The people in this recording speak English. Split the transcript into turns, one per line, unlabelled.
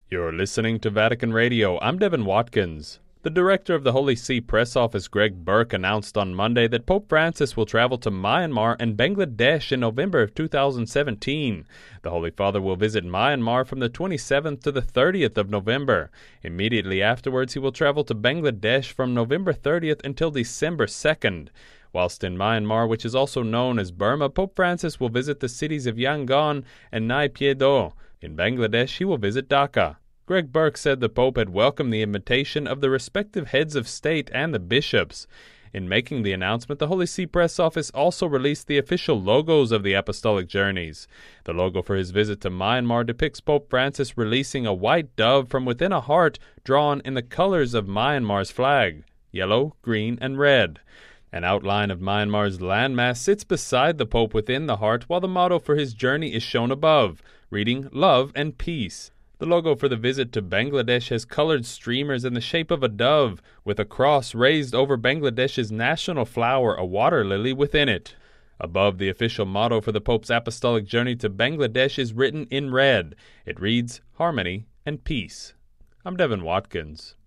You're listening to Vatican Radio. I'm Devin Watkins. The director of the Holy See Press Office, Greg Burke, announced on Monday that Pope Francis will travel to Myanmar and Bangladesh in November of 2017. The Holy Father will visit Myanmar from the 27th to the 30th of November. Immediately afterwards, he will travel to Bangladesh from November 30th until December 2nd. Whilst in Myanmar, which is also known as Burma, Pope Francis will visit the cities of Yangon and Nai Pyi Do. In Bangladesh, he will visit Dhaka. Greg Burke said the Pope had welcomed the invitation of the respective heads of state and the bishops. In making the announcement, the Holy See Press Office also released the official logos of the apostolic journeys. The logo for his visit to Myanmar depicts Pope Francis releasing a white dove from within a heart drawn in the colors of Myanmar's flag, yellow, green, and red. An outline of Myanmar's landmass sits beside the Pope within the heart, while the motto for his journey is shown above, reading Love and Peace. The logo for the visit to Bangladesh has colored streamers in the shape of a dove, with a cross raised over Bangladesh's national flower, a water lily, within it. Above the official motto for the Pope's apostolic journey to Bangladesh is written in red. It reads, Harmony and Peace. I'm Devin Watkins.